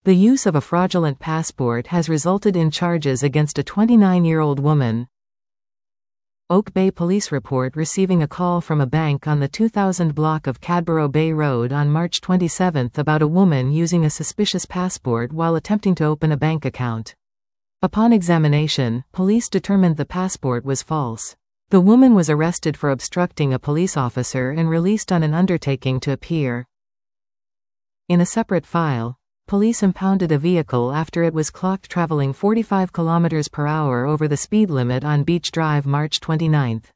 The use of a fraudulent passport has resulted in charges against a 29-year-old woman. Oak Bay Police report receiving a call from a bank on the 2000 block of Cadborough Bay Road on March 27 about a woman using a suspicious passport while attempting to open a bank account. Upon examination, police determined the passport was false. The woman was arrested for obstructing a police officer and released on an undertaking to appear. In a separate file, police impounded a vehicle after it was clocked traveling 45 km/h over the speed limit on Beach Drive March 29.